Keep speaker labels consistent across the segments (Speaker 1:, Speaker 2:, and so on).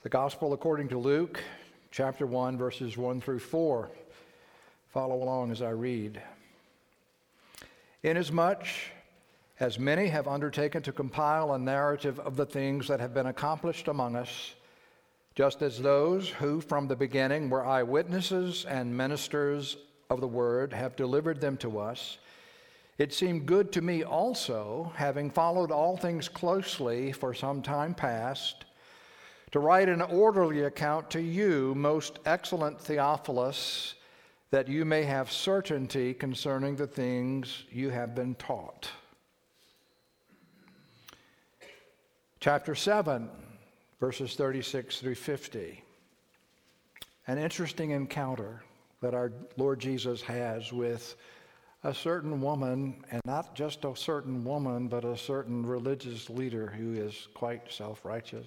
Speaker 1: The Gospel according to Luke, chapter 1, verses 1 through 4. Follow along as I read. Inasmuch as many have undertaken to compile a narrative of the things that have been accomplished among us, just as those who from the beginning were eyewitnesses and ministers of the word have delivered them to us, it seemed good to me also, having followed all things closely for some time past, to write an orderly account to you, most excellent Theophilus, that you may have certainty concerning the things you have been taught. Chapter 7, verses 36 through 50. An interesting encounter that our Lord Jesus has with a certain woman, and not just a certain woman, but a certain religious leader who is quite self-righteous.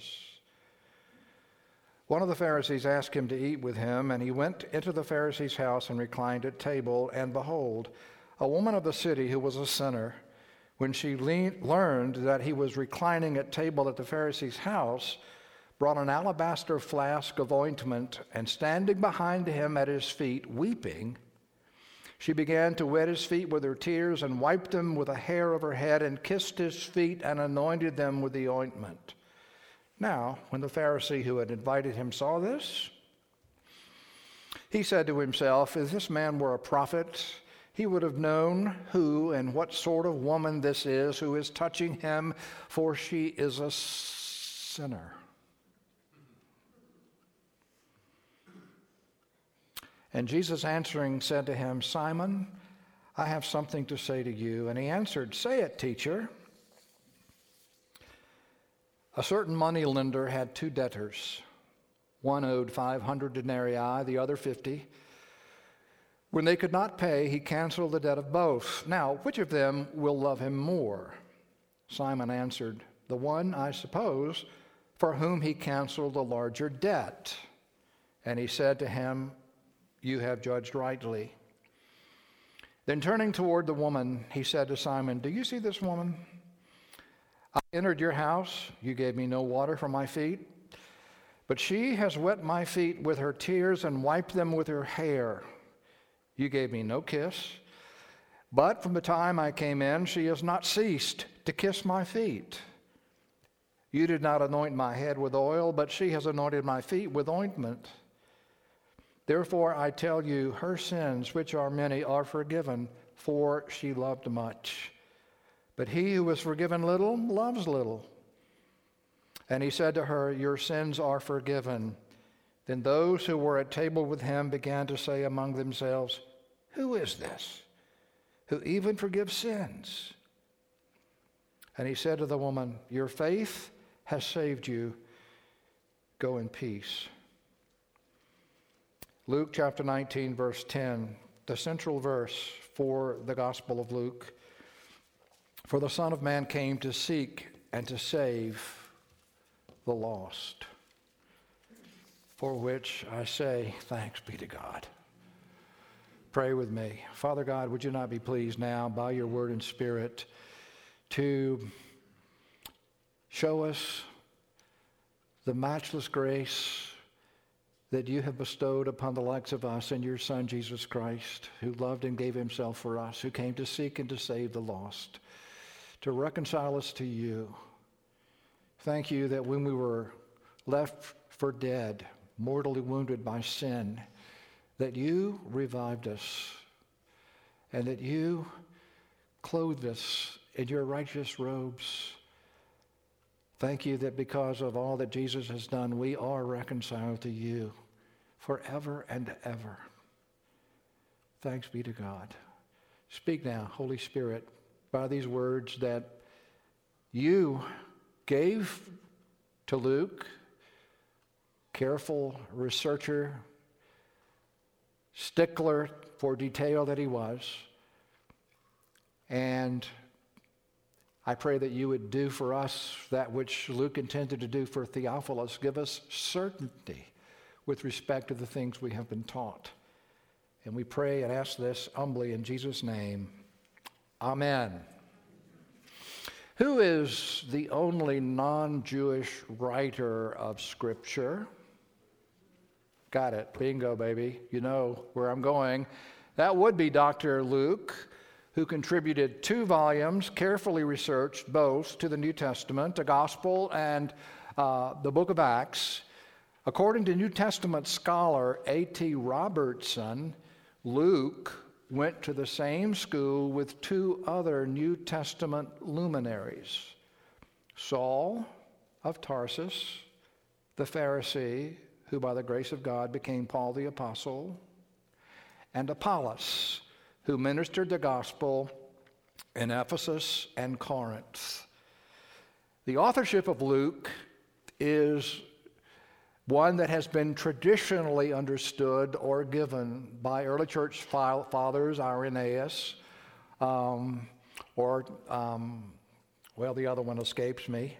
Speaker 1: One of the Pharisees asked him to eat with him, and he went into the Pharisee's house and reclined at table. And behold, a woman of the city who was a sinner, when she learned that he was reclining at table at the Pharisee's house, brought an alabaster flask of ointment, and standing behind him at his feet, weeping, she began to wet his feet with her tears and wiped them with a hair of her head and kissed his feet and anointed them with the ointment. Now, when the Pharisee who had invited him saw this, he said to himself, if this man were a prophet, he would have known who and what sort of woman this is who is touching him, for she is a sinner. And Jesus answering said to him, Simon, I have something to say to you. And he answered, say it, teacher. A certain moneylender had two debtors. One owed 500 denarii, the other 50. When they could not pay, he canceled the debt of both. Now, which of them will love him more? Simon answered, the one, I suppose, for whom he canceled the larger debt. And he said to him, you have judged rightly. Then turning toward the woman, he said to Simon, do you see this woman? I entered your house, you gave me no water for my feet, but she has wet my feet with her tears and wiped them with her hair. You gave me no kiss, but from the time I came in, she has not ceased to kiss my feet. You did not anoint my head with oil, but she has anointed my feet with ointment. Therefore I tell you, her sins, which are many, are forgiven, for she loved much. But he who is forgiven little loves little. And he said to her, your sins are forgiven. Then those who were at table with him began to say among themselves, who is this, who even forgives sins? And he said to the woman, your faith has saved you. Go in peace. Luke chapter 19, verse 10, the central verse for the Gospel of Luke. For the Son of Man came to seek and to save the lost, for which I say, thanks be to God. Pray with me. Father God, would you not be pleased now by your word and spirit to show us the matchless grace that you have bestowed upon the likes of us and your Son, Jesus Christ, who loved and gave himself for us, who came to seek and to save the lost, to reconcile us to you. Thank you that when we were left for dead, mortally wounded by sin, that you revived us and that you clothed us in your righteous robes. Thank you that because of all that Jesus has done, we are reconciled to you forever and ever. Thanks be to God. Speak now, Holy Spirit, by these words that you gave to Luke, careful researcher, stickler for detail that he was. And I pray that you would do for us that which Luke intended to do for Theophilus. Give us certainty with respect to the things we have been taught. And we pray and ask this humbly in Jesus' name. Amen. Who is the only non-Jewish writer of Scripture? Got it. Bingo, baby. You know where I'm going. That would be Dr. Luke, who contributed 2 volumes, carefully researched both, to the New Testament, the Gospel and the book of Acts. According to New Testament scholar A.T. Robertson, Luke went to the same school with 2 other New Testament luminaries, Saul of Tarsus, the Pharisee, who by the grace of God became Paul the Apostle, and Apollos, who ministered the gospel in Ephesus and Corinth. The authorship of Luke is one that has been traditionally understood or given by early church fathers, Irenaeus, the other one escapes me.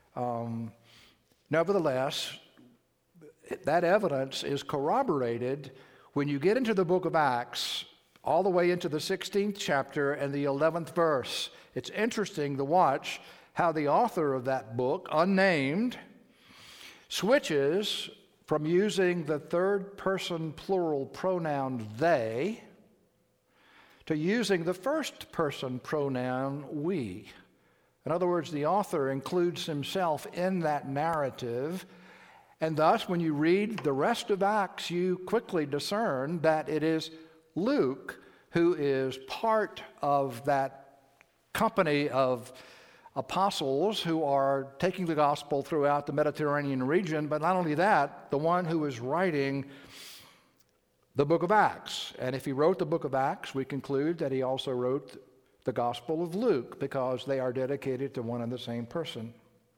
Speaker 1: Nevertheless, that evidence is corroborated when you get into the book of Acts, all the way into the 16th chapter and the 11th verse. It's interesting to watch how the author of that book, unnamed, switches from using the third person plural pronoun they to using the first person pronoun we. In other words, the author includes himself in that narrative, and thus when you read the rest of Acts, you quickly discern that it is Luke who is part of that company of apostles who are taking the gospel throughout the Mediterranean region, but not only that, the one who is writing the book of Acts. And if he wrote the book of Acts, we conclude that he also wrote the Gospel of Luke, because they are dedicated to one and the same person.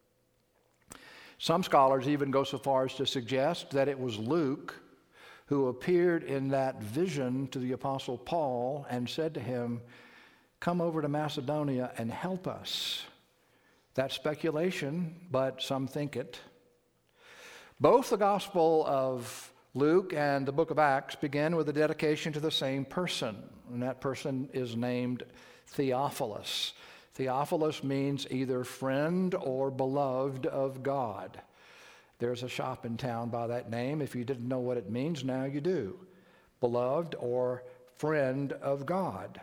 Speaker 1: Some scholars even go so far as to suggest that it was Luke who appeared in that vision to the Apostle Paul and said to him, "Come over to Macedonia and help us." That's speculation, but some think it. Both the Gospel of Luke and the book of Acts begin with a dedication to the same person, and that person is named Theophilus. Theophilus means either friend or beloved of God. There's a shop in town by that name. If you didn't know what it means, now you do. Beloved or friend of God.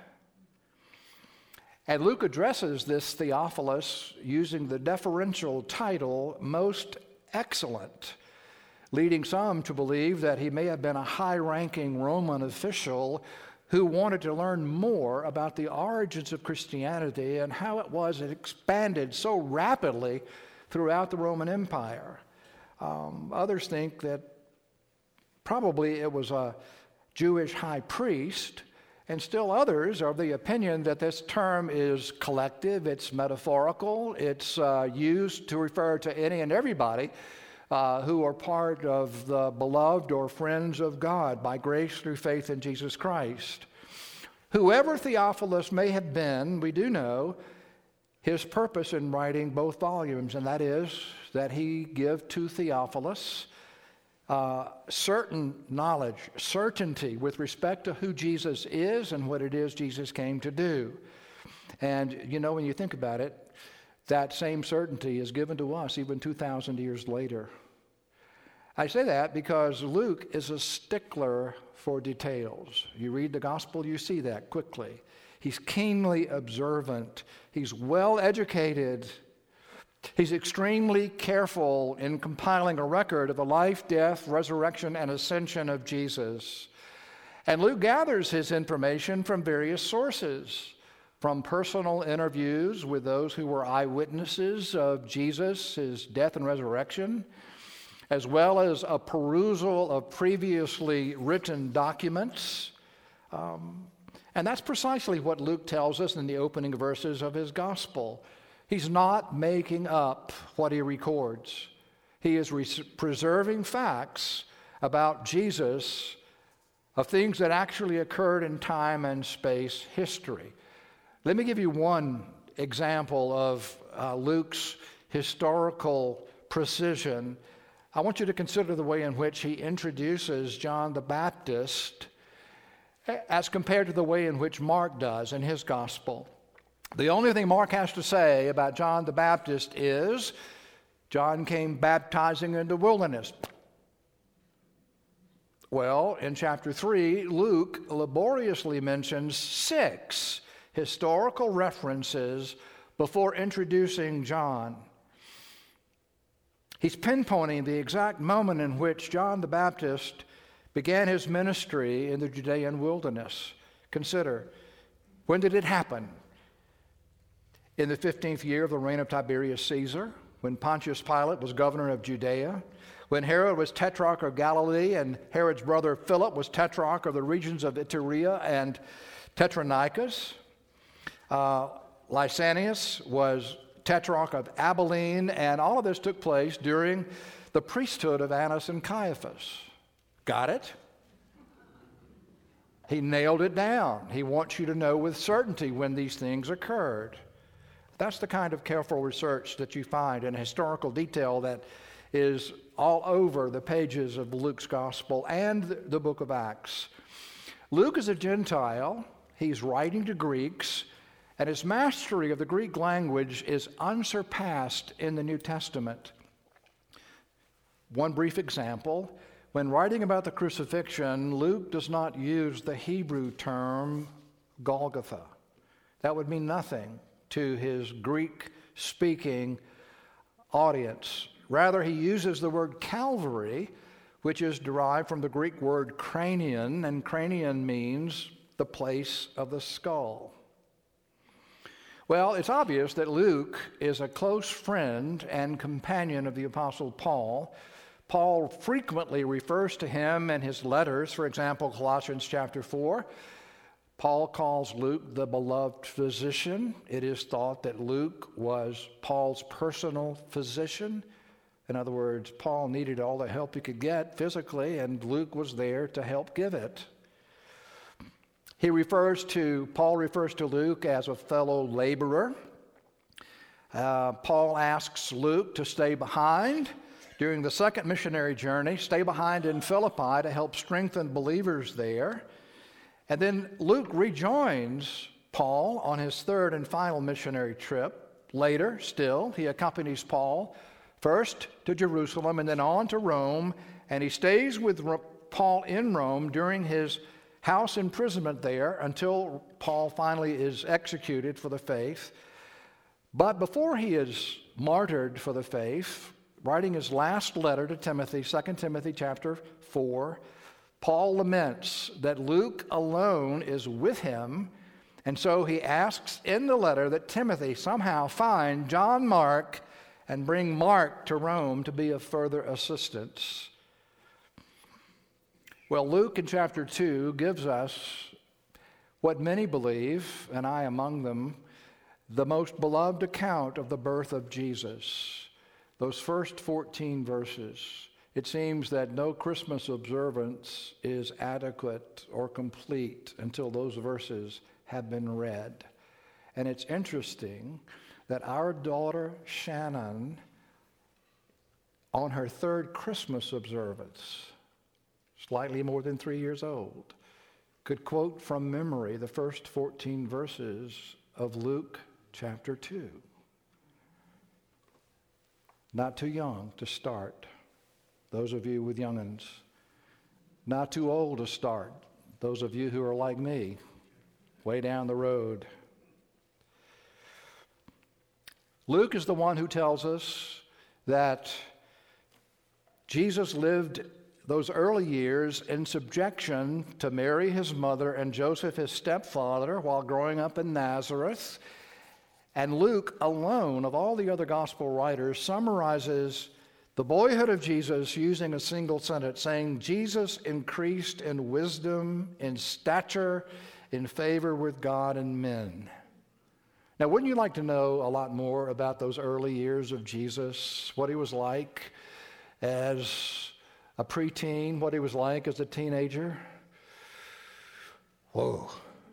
Speaker 1: And Luke addresses this Theophilus using the deferential title, Most Excellent, leading some to believe that he may have been a high-ranking Roman official who wanted to learn more about the origins of Christianity and how it expanded so rapidly throughout the Roman Empire. Others think that probably it was a Jewish high priest, and still others are of the opinion that this term is collective, it's metaphorical, it's used to refer to any and everybody who are part of the beloved or friends of God by grace through faith in Jesus Christ. Whoever Theophilus may have been, we do know his purpose in writing both volumes, and that is that he give to Theophilus certain knowledge, certainty with respect to who Jesus is and what it is Jesus came to do. And you know, when you think about it, that same certainty is given to us even 2,000 years later. I say that because Luke is a stickler for details. You read the gospel, you see that quickly. He's keenly observant. He's well educated. He's extremely careful in compiling a record of the life, death, resurrection, and ascension of Jesus. And Luke gathers his information from various sources, from personal interviews with those who were eyewitnesses of Jesus, his death and resurrection, as well as a perusal of previously written documents. And that's precisely what Luke tells us in the opening verses of his gospel. He's not making up what he records. He is preserving facts about Jesus, of things that actually occurred in time and space history. Let me give you one example of Luke's historical precision. I want you to consider the way in which he introduces John the Baptist as compared to the way in which Mark does in his gospel. The only thing Mark has to say about John the Baptist is John came baptizing in the wilderness. Well, in chapter 3, Luke laboriously mentions 6 historical references before introducing John. He's pinpointing the exact moment in which John the Baptist began his ministry in the Judean wilderness. Consider, when did it happen? In the 15th year of the reign of Tiberius Caesar, when Pontius Pilate was governor of Judea, when Herod was tetrarch of Galilee and Herod's brother Philip was tetrarch of the regions of Iturea and Tetrachus. Lysanias was tetrarch of Abilene, and all of this took place during the priesthood of Annas and Caiaphas. Got it? He nailed it down. He wants you to know with certainty when these things occurred. That's the kind of careful research that you find in historical detail that is all over the pages of Luke's gospel and the book of Acts. Luke is a Gentile. He's writing to Greeks, and his mastery of the Greek language is unsurpassed in the New Testament. One brief example, when writing about the crucifixion, Luke does not use the Hebrew term Golgotha. That would mean nothing to his Greek-speaking audience. Rather, he uses the word Calvary, which is derived from the Greek word cranion, and cranion means the place of the skull. Well, it's obvious that Luke is a close friend and companion of the Apostle Paul. Paul frequently refers to him in his letters. For example, Colossians chapter 4. Paul calls Luke the beloved physician. It is thought that Luke was Paul's personal physician. In other words, Paul needed all the help he could get physically, and Luke was there to help give it. Paul refers to Luke as a fellow laborer. Paul asks Luke to stay behind during the second missionary journey, stay behind in Philippi to help strengthen believers there. And then Luke rejoins Paul on his third and final missionary trip. Later, still, he accompanies Paul first to Jerusalem and then on to Rome, and he stays with Paul in Rome during his house imprisonment there until Paul finally is executed for the faith. But before he is martyred for the faith, writing his last letter to Timothy, 2 Timothy chapter 4, Paul laments that Luke alone is with him, and so he asks in the letter that Timothy somehow find John Mark and bring Mark to Rome to be of further assistance. Well, Luke in chapter 2 gives us what many believe, and I among them, the most beloved account of the birth of Jesus. Those first 14 verses. It seems that no Christmas observance is adequate or complete until those verses have been read. And it's interesting that our daughter Shannon, on her third Christmas observance, slightly more than 3 years old, could quote from memory the first 14 verses of Luke chapter 2. Not too young to start, those of you with young'uns. Not too old to start, those of you who are like me, way down the road. Luke is the one who tells us that Jesus lived those early years in subjection to Mary, his mother, and Joseph, his stepfather, while growing up in Nazareth. And Luke alone, of all the other gospel writers, summarizes the boyhood of Jesus using a single sentence, saying, Jesus increased in wisdom, in stature, in favor with God and men. Now, wouldn't you like to know a lot more about those early years of Jesus, what he was like as a preteen, what he was like as a teenager? Whoa.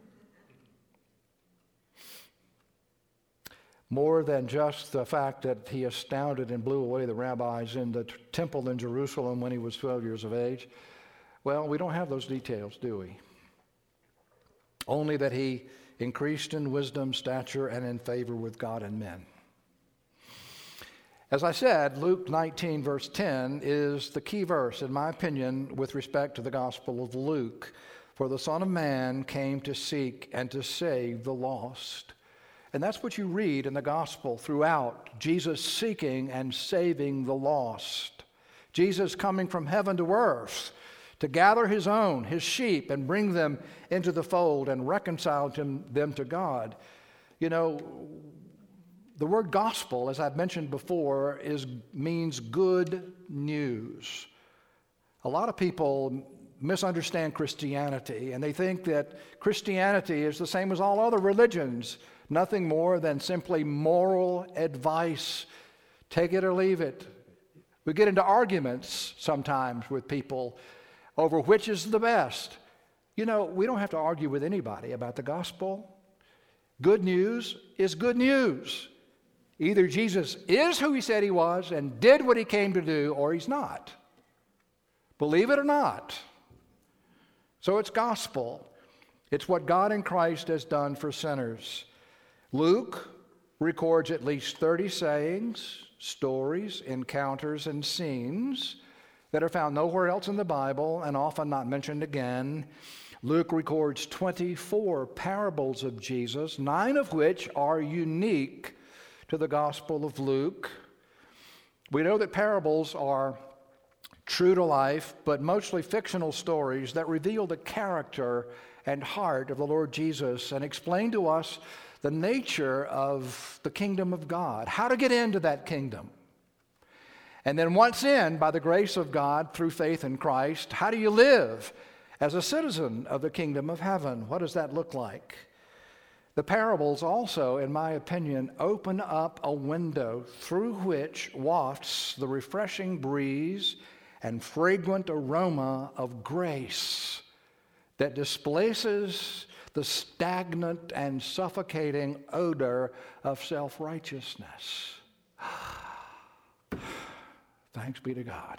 Speaker 1: More than just the fact that he astounded and blew away the rabbis in the temple in Jerusalem when he was 12 years of age. Well, we don't have those details, do we? Only that he increased in wisdom, stature, and in favor with God and men. As I said, Luke 19, verse 10 is the key verse, in my opinion, with respect to the Gospel of Luke. For the Son of Man came to seek and to save the lost. And that's what you read in the Gospel throughout, Jesus seeking and saving the lost. Jesus coming from heaven to earth to gather his own, his sheep, and bring them into the fold and reconcile them to God. You know, the word gospel, as I've mentioned before, means good news. A lot of people misunderstand Christianity, and they think that Christianity is the same as all other religions, nothing more than simply moral advice. Take it or leave it. We get into arguments sometimes with people over which is the best. You know, we don't have to argue with anybody about the gospel. Good news is good news. Either Jesus is who he said he was and did what he came to do, or he's not. Believe it or not. So it's gospel. It's what God in Christ has done for sinners. Luke records at least 30 sayings, stories, encounters, and scenes that are found nowhere else in the Bible and often not mentioned again. Luke records 24 parables of Jesus, 9 of which are unique to the Gospel of Luke. We know that parables are true to life, but mostly fictional stories that reveal the character and heart of the Lord Jesus and explain to us the nature of the kingdom of God, how to get into that kingdom. And then once in, by the grace of God through faith in Christ, how do you live as a citizen of the kingdom of heaven? What does that look like? The parables also, in my opinion, open up a window through which wafts the refreshing breeze and fragrant aroma of grace that displaces the stagnant and suffocating odor of self-righteousness. Thanks be to God.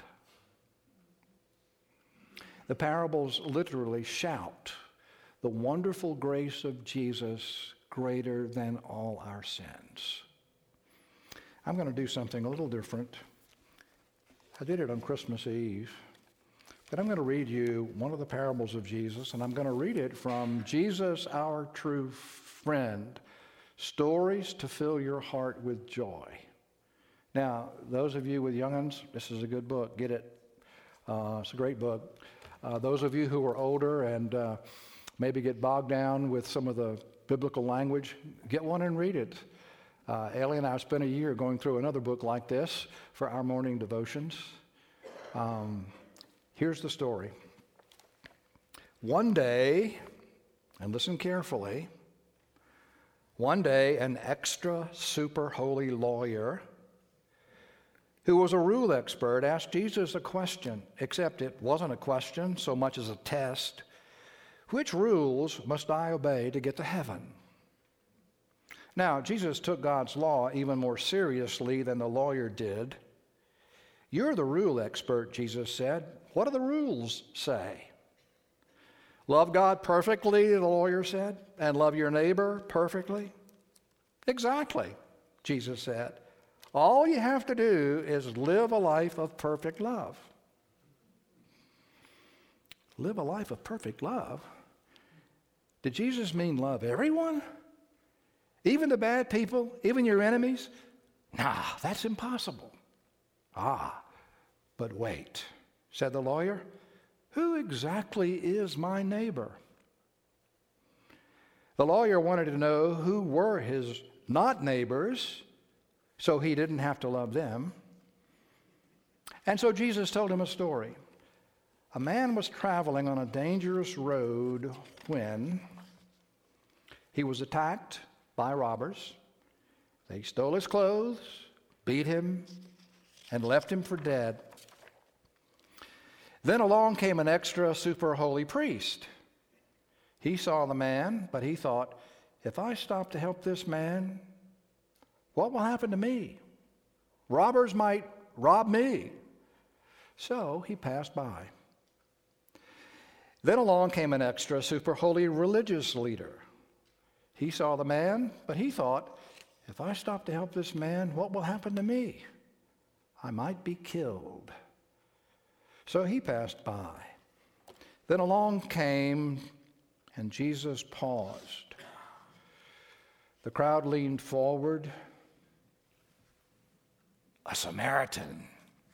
Speaker 1: The parables literally shout the wonderful grace of Jesus greater than all our sins. I'm going to do something a little different. I did it on Christmas Eve, but I'm going to read you one of the parables of Jesus, and I'm going to read it from Jesus, Our True Friend, Stories to Fill Your Heart with Joy. Now, those of you with young'uns, this is a good book. Get it. It's a great book. Those of you who are older and maybe get bogged down with some of the biblical language, get one and read it. Ellie and I spent a year going through another book like this for our morning devotions. Here's the story. One day, and listen carefully, one day an extra super holy lawyer who was a rule expert asked Jesus a question, except it wasn't a question so much as a test. Which rules must I obey to get to heaven? Now, Jesus took God's law even more seriously than the lawyer did. You're the rule expert, Jesus said. What do the rules say? Love God perfectly, the lawyer said, and love your neighbor perfectly? Exactly, Jesus said. All you have to do is live a life of perfect love. Live a life of perfect love? Did Jesus mean love everyone? Even the bad people? Even your enemies? Nah, that's impossible. But wait, said the lawyer. Who exactly is my neighbor? The lawyer wanted to know who were his not neighbors, so he didn't have to love them. And so Jesus told him a story. A man was traveling on a dangerous road when he was attacked by robbers. They stole his clothes, beat him, and left him for dead. Then along came an extra super holy priest. He saw the man, but he thought, if I stop to help this man, what will happen to me? Robbers might rob me. So he passed by. Then along came an extra super holy religious leader. He saw the man, but he thought, if I stop to help this man, what will happen to me? I might be killed. So he passed by. Then along came, and Jesus paused. The crowd leaned forward. A Samaritan.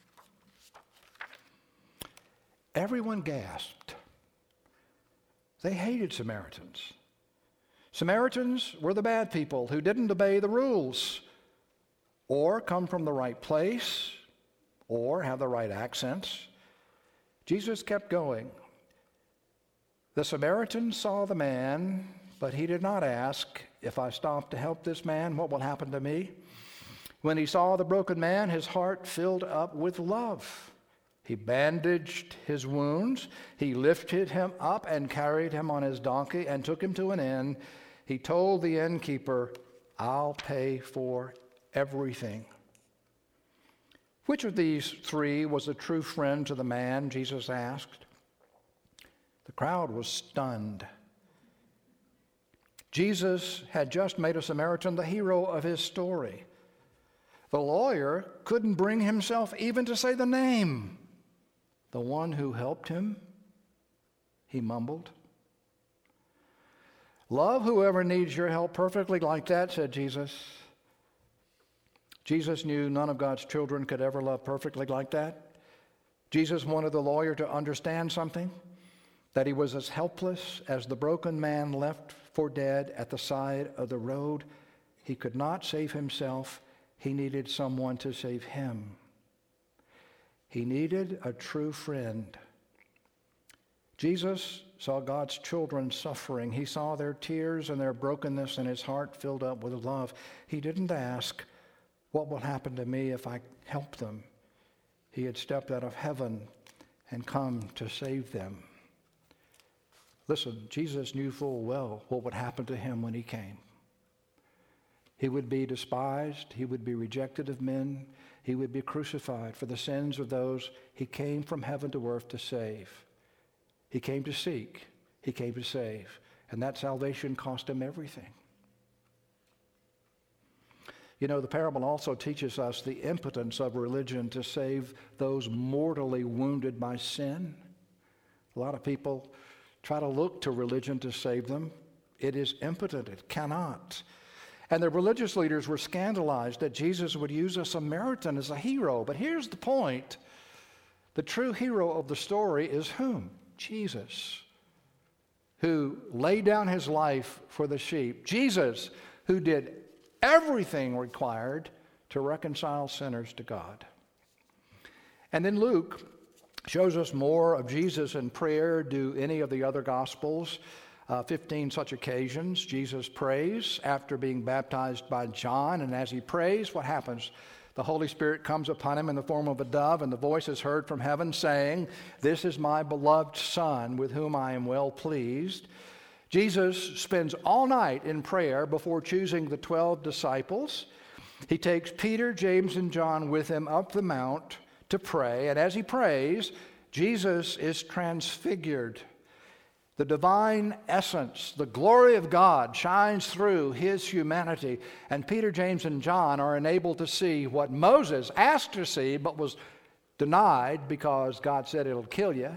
Speaker 1: Everyone gasped. They hated Samaritans. Samaritans were the bad people who didn't obey the rules or come from the right place or have the right accents. Jesus kept going. The Samaritan saw the man, but he did not ask, if I stop to help this man, what will happen to me? When he saw the broken man, his heart filled up with love. He bandaged his wounds. He lifted him up and carried him on his donkey and took him to an inn. He told the innkeeper, I'll pay for everything. Which of these three was a true friend to the man? Jesus asked. The crowd was stunned. Jesus had just made a Samaritan the hero of his story. The lawyer couldn't bring himself even to say the name. The one who helped him, he mumbled. Love whoever needs your help perfectly like that, said Jesus. Jesus knew none of God's children could ever love perfectly like that. Jesus wanted the lawyer to understand something, that he was as helpless as the broken man left for dead at the side of the road. He could not save himself. He needed someone to save him. He needed a true friend. Jesus saw God's children suffering. He saw their tears and their brokenness, and his heart filled up with love. He didn't ask, what will happen to me if I help them? He had stepped out of heaven and come to save them. Listen, Jesus knew full well what would happen to him when he came. He would be despised. He would be rejected of men. He would be crucified for the sins of those he came from heaven to earth to save. He came to seek. He came to save. And that salvation cost him everything. You know, the parable also teaches us the impotence of religion to save those mortally wounded by sin. A lot of people try to look to religion to save them. It is impotent. It cannot. And the religious leaders were scandalized that Jesus would use a Samaritan as a hero. But here's the point. The true hero of the story is whom? Jesus, who laid down his life for the sheep. Jesus, who did everything required to reconcile sinners to God. And then Luke shows us more of Jesus in prayer. Do any of the other Gospels? 15 such occasions. Jesus prays after being baptized by John, and as he prays, what happens? The Holy Spirit comes upon him in the form of a dove, and the voice is heard from heaven saying, "This is my beloved Son, with whom I am well pleased." Jesus spends all night in prayer before choosing the 12 disciples. He takes Peter, James, and John with him up the mount to pray, and as he prays, Jesus is transfigured. The divine essence, the glory of God shines through his humanity, and Peter, James, and John are enabled to see what Moses asked to see but was denied because God said it'll kill you.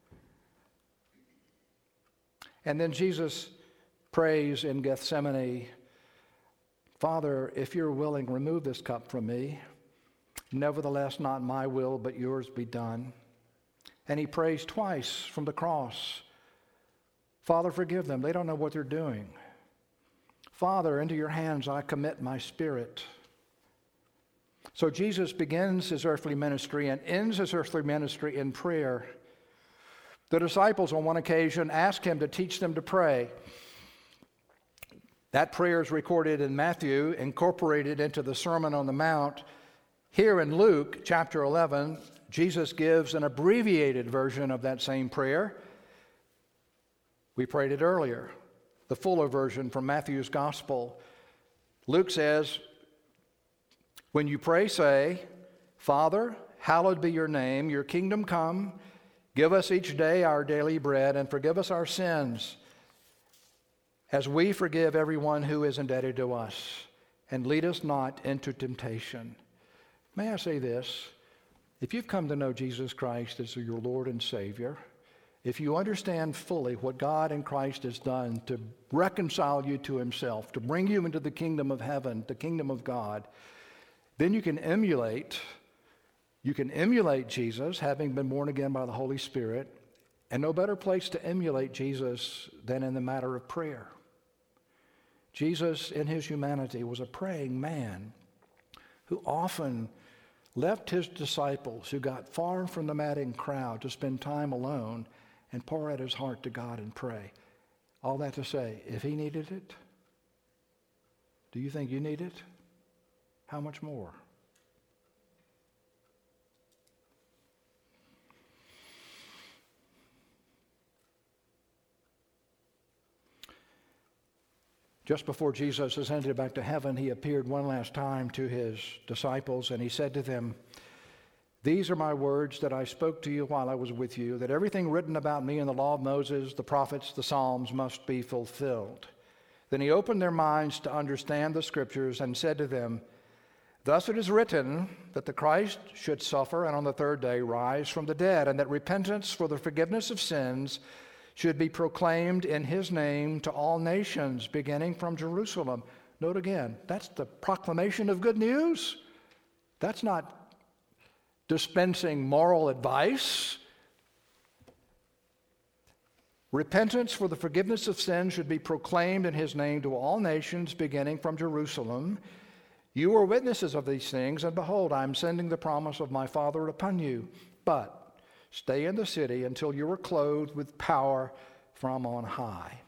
Speaker 1: And then Jesus prays in Gethsemane, "Father, if you're willing, remove this cup from me. Nevertheless, not my will, but yours be done." And he prays twice from the cross. "Father, forgive them. They don't know what they're doing. Father, into your hands I commit my spirit." So Jesus begins his earthly ministry and ends his earthly ministry in prayer. The disciples on one occasion asked him to teach them to pray. That prayer is recorded in Matthew, incorporated into the Sermon on the Mount. Here in Luke chapter 11, Jesus gives an abbreviated version of that same prayer. We prayed it earlier, the fuller version from Matthew's Gospel. Luke says, "When you pray, say, 'Father, hallowed be your name, your kingdom come. Give us each day our daily bread, and forgive us our sins as we forgive everyone who is indebted to us. And lead us not into temptation. May I say this? If you've come to know Jesus Christ as your Lord and Savior, if you understand fully what God in Christ has done to reconcile you to himself, to bring you into the kingdom of heaven, the kingdom of God, then you can emulate Jesus, having been born again by the Holy Spirit, and no better place to emulate Jesus than in the matter of prayer. Jesus, in his humanity, was a praying man who often left his disciples, who got far from the madding crowd, to spend time alone and pour out his heart to God and pray. All that to say, if he needed it, do you think you need it? How much more? Just before Jesus ascended back to heaven, he appeared one last time to his disciples, and he said to them, "These are my words that I spoke to you while I was with you, that everything written about me in the law of Moses, the prophets, the Psalms must be fulfilled." Then he opened their minds to understand the Scriptures and said to them, "Thus it is written that the Christ should suffer and on the third day rise from the dead, and that repentance for the forgiveness of sins should be proclaimed in his name to all nations, beginning from Jerusalem." Note again, that's the proclamation of good news. That's not dispensing moral advice. Repentance for the forgiveness of sins should be proclaimed in his name to all nations, beginning from Jerusalem. You are witnesses of these things, and behold, I am sending the promise of my Father upon you. But stay in the city until you are clothed with power from on high.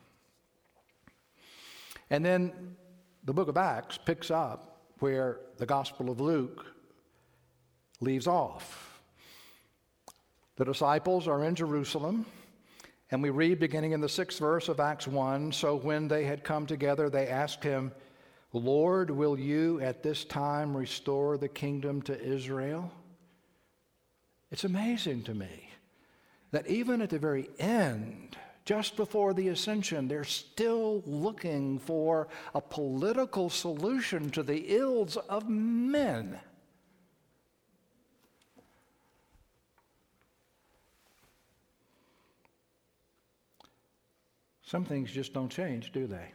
Speaker 1: And then the book of Acts picks up where the Gospel of Luke leaves off. The disciples are in Jerusalem, and we read beginning in the 6th verse of Acts 1, "So when they had come together, they asked him, 'Lord, will you at this time restore the kingdom to Israel?'" It's amazing to me that even at the very end, just before the ascension, they're still looking for a political solution to the ills of men. Some things just don't change, do they?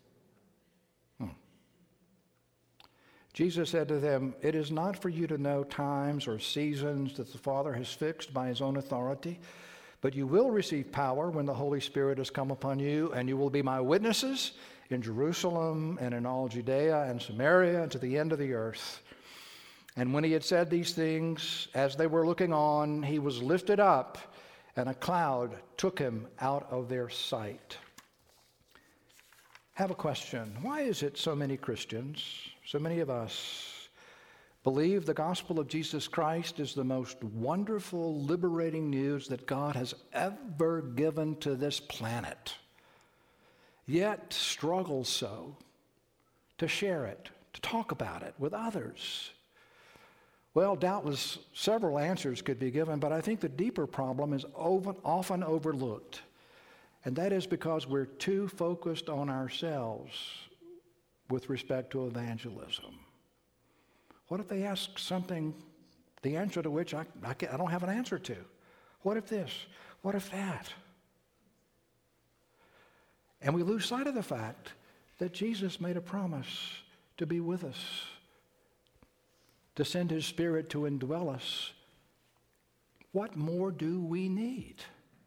Speaker 1: Jesus said to them, "It is not for you to know times or seasons that the Father has fixed by his own authority, but you will receive power when the Holy Spirit has come upon you, and you will be my witnesses in Jerusalem and in all Judea and Samaria and to the end of the earth." And when he had said these things, as they were looking on, he was lifted up, and a cloud took him out of their sight. I have a question. Why is it so many Christians, so many of us, believe the gospel of Jesus Christ is the most wonderful, liberating news that God has ever given to this planet, yet struggle so to share it, to talk about it with others? Well, doubtless several answers could be given, but I think the deeper problem is often overlooked. And that is because we're too focused on ourselves with respect to evangelism. What if they ask something, the answer to which I don't have an answer to? What if this? What if that? And we lose sight of the fact that Jesus made a promise to be with us, to send his Spirit to indwell us. What more do we need?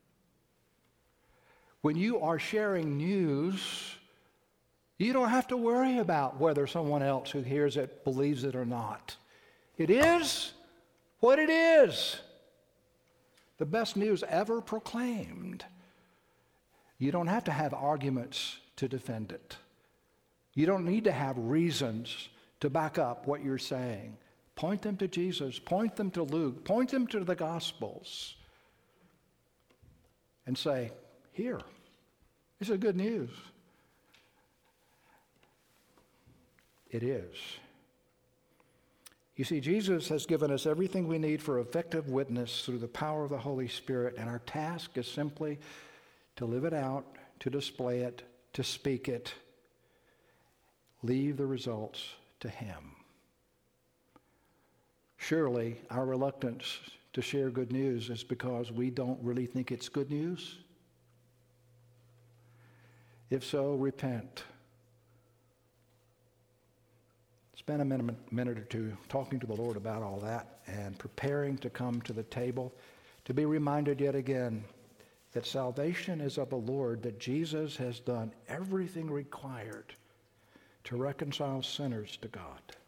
Speaker 1: When you are sharing news, you don't have to worry about whether someone else who hears it believes it or not. It is what it is. The best news ever proclaimed. You don't have to have arguments to defend it. You don't need to have reasons to back up what you're saying. Point them to Jesus. Point them to Luke. Point them to the Gospels. And say, here, this is good news. It is. You see, Jesus has given us everything we need for effective witness through the power of the Holy Spirit, and our task is simply to live it out, to display it, to speak it. Leave the results to him. Surely our reluctance to share good news is because we don't really think it's good news. If so, repent. Spend a minute or two talking to the Lord about all that and preparing to come to the table, to be reminded yet again that salvation is of the Lord, that Jesus has done everything required to reconcile sinners to God.